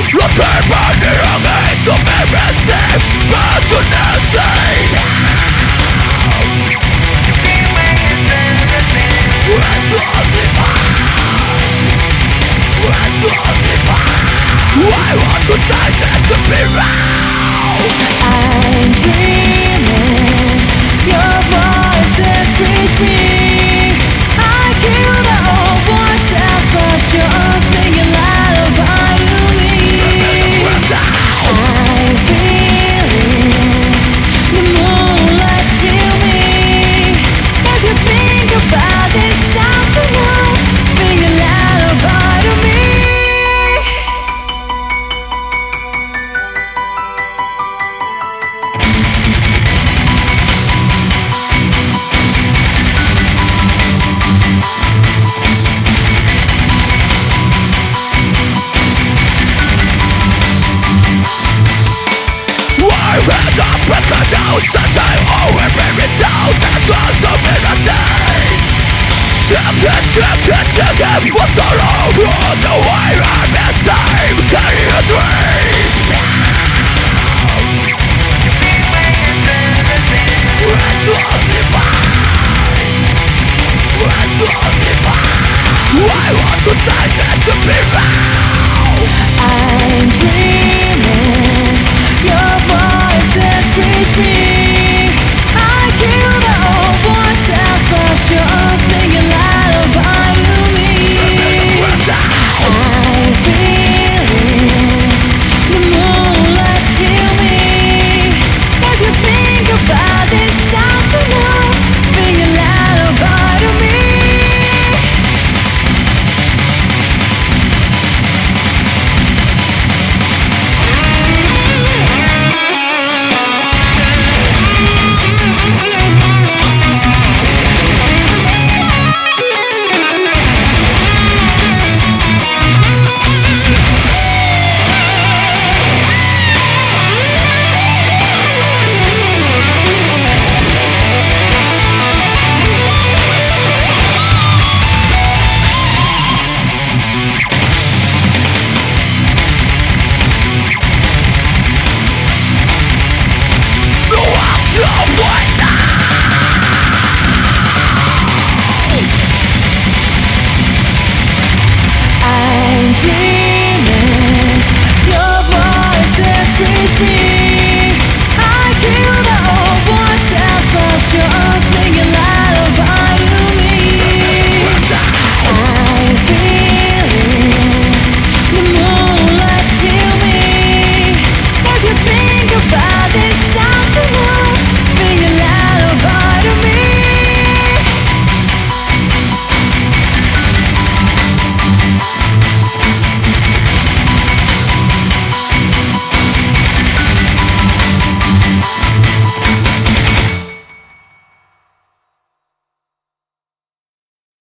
I want to die, disappear. I'm dreaming, your voices reach me. I kill the old voices for sure, thinking lullaby to me. I'm feeling the moonlight feel me. If you think about this time tonight, thinking lullaby to me. Head up because you says I always bring it down. That's what's so menacing. Check it, what's the wrong the way